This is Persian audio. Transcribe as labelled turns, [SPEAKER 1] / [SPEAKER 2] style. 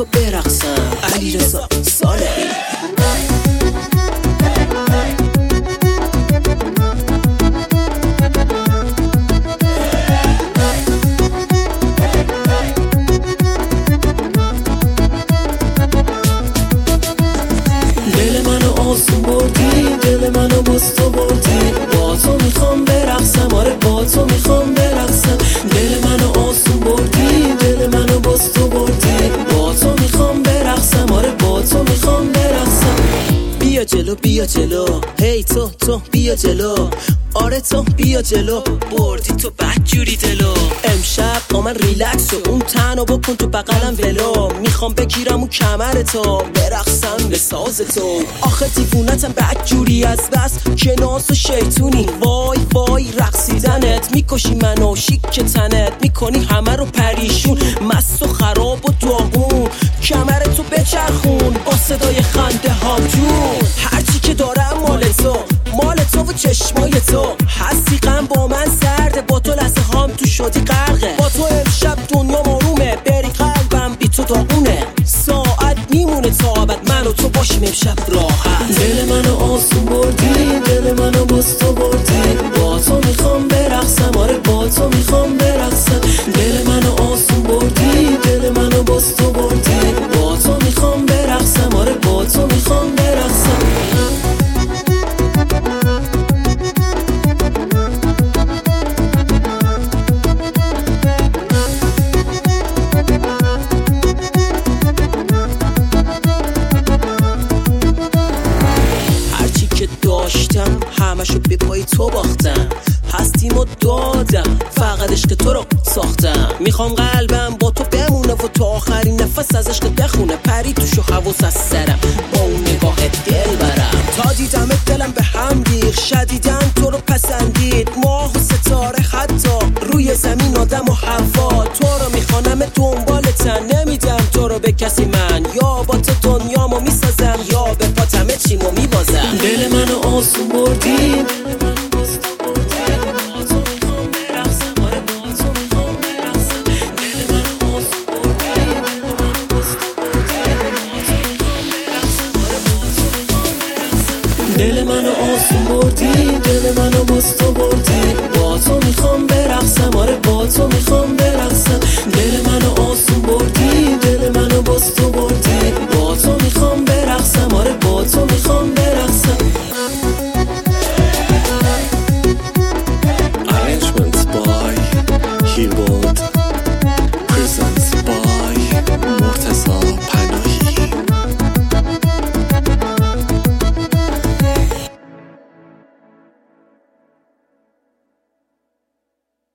[SPEAKER 1] تو برقصم. علیرضا صالحی. دل منو آسون بردی، دل منو باز تو بردی، با تو میخوام برقصم، آره با تو میخوام برقصم. دل منو آسون بردی، دل منو باز تو بردی، با تو میخوام برقصم، آره با تو میخوام برقصم. بیا جلو بیا جلو، هی تو بیا جلو، آره تو بیا جلو، بردی تو بدجوری دلو. امشب با من ریلکس شو، اون تنو بکن تو بغلم ولو، میخوام بگیرم اون کمر تو، برقصم به ساز تو. آخه دیوونتم بدجوری از بس که ناز و شیطونی، وای وای رقصیدنت میکشی منو، شیک تنت میکنی همه رو پریشون، مست و خراب و داغون. کمر تو بچرخون با صدای خنده هام جون، هرچی که دارم مال تو و چشمای تو. هستی غم با من سرده، با تو لحظه هام تو شدی غرقه، با تو امشب دنیا آرومه، بری قلبم بی تو داغونه. ساعت میمونه تا ابد من و تو باشیم امشب راحت. دل منو آسون بردی، دل منو باز تو بردی، با تو میخوام برقصم، آره با تو میخوام برقصم. دل منو آسون بردی، دل منو باز تو بردی، با تو میخوام برقصم، آره با تو میخوام برقصم. داشتم همشو به پای تو باختم، هستیمو دادم فقط عشق تو رو ساختم. میخوام قلبم با تو بمونه و تا آخرین نفس از عشق بخونه، پری توشو حواس از سرم با اون نگاه دل برم. تا دیدم دلم به هم ریخت، شدیدن تو رو پسندید، ماه و ستاره حتی روی زمین آدم و هوا. تو رو میخوانم دنبالتن، نمیدم تو رو به کسی من، یا با تو دنیامو میسازم یا به پاتمه چیمو میبازم. دل منو آسون بردی، دل منو آسون بردی، دل منو باز تو بردی، با تو میخوام برقصم، آره با تو میخوام